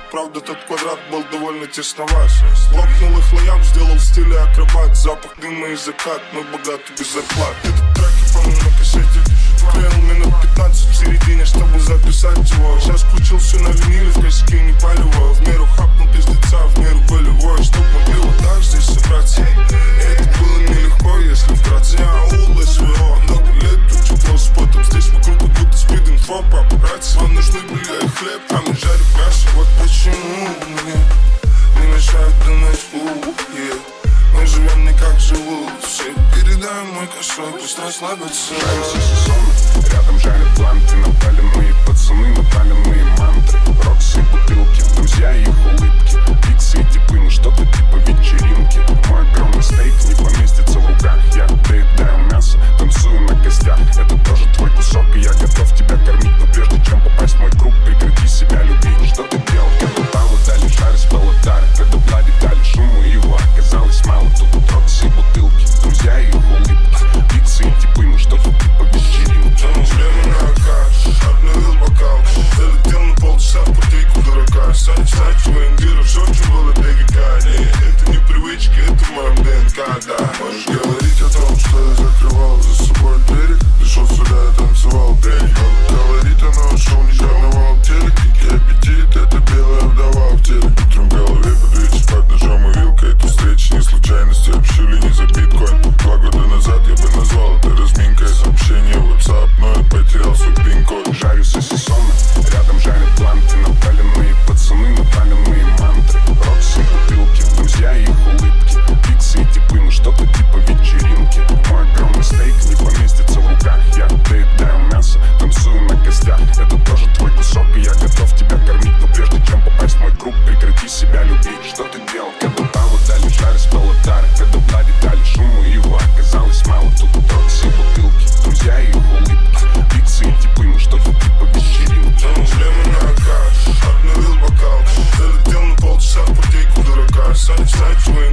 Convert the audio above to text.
правда тот квадрат был довольно тесноват. Лопнул их лоям, сделал в стиле акробат. Запах дыма и закат, мы богаты без зарплат. Этот трек я помню на кассете. Клеил минут 15 в середине, чтобы записать его. Сейчас включил все на виниле, в косяке не палево. В меру хапнул пиздеца, в меру болевой, чтоб могли вот так здесь собраться. Это было нелегко, если вкратце. Я аул СВО, много лет тут тепло с потом. Здесь вокруг как будто спид-инфо, папарацци. Вам нужны были хлеб, а мы жарим мясо. Вот почему мне не мешают думать, мы живем не как живут все. Передай мой кошелек, пусть расслабится. Нравится сезон, рядом жарят планты. Напаленные пацаны, напаленные мантры. Роксы и бутылки, друзья и их улыбки. Пиксы и типы, ну что-то типа вечеринки. Мой огромный стейк не поместится в руках. Я доедаю мясо, танцую на костях. Это тоже твой кусок, и я готов тебя кормить. Но прежде чем попасть в мой круг, прекрати себя любить. Что ты делал? Когда Павла дали шары с полотары. Когда Влади дали шуму, его оказалось мало. Тут Роксы и бутылки, друзья и их улыбки. Пиксы и типы, ну что-то типа вечеринки. Шлемы на АК, обновил бокал. Залетел на полчаса в путейку дурака. Стать своим диром, все, что было ДГК. Нет, это не привычка, это в моем ДНК, да. Можешь говорить о том, что я закрывал за собой берег. Пришел сюда, я танцевал брейк. Говорит оно, шоу не карнавал. Телеки, аппетит, это белая вдова в теле. Утром в голове подвечь под ножом и вилкой. Эта встреча не случайность, общили не за биткоин. 2 года назад я бы назвал это разминкой. Сообщение в WhatsApp, но я потерял свой пин-код. Жарю сосисоны, рядом жарят планты. Напаленные пацаны, напаленные мантры. Роксы и бутылки, друзья и их улыбки. Пиксы и типы, ну что-то типа вечеринки. Мой огромный стейк не поместится в руках. Я доедаю мясо, танцую на костях. Это тоже твой кусок, и я готов тебя кормить. Но прежде чем попасть в мой круг, прекрати себя любить. Что ты делал? Когда Павла дали шары с полотары. Когда Влади дали шуму, его оказалось мало. Тут Роксы и бутылки, друзья и их улыбки. Пиксы и типы, ну что-то типа вечеринки. Шлемы на АК, обновил бокал. Залетел на полчаса в путейку дурака. Стать своим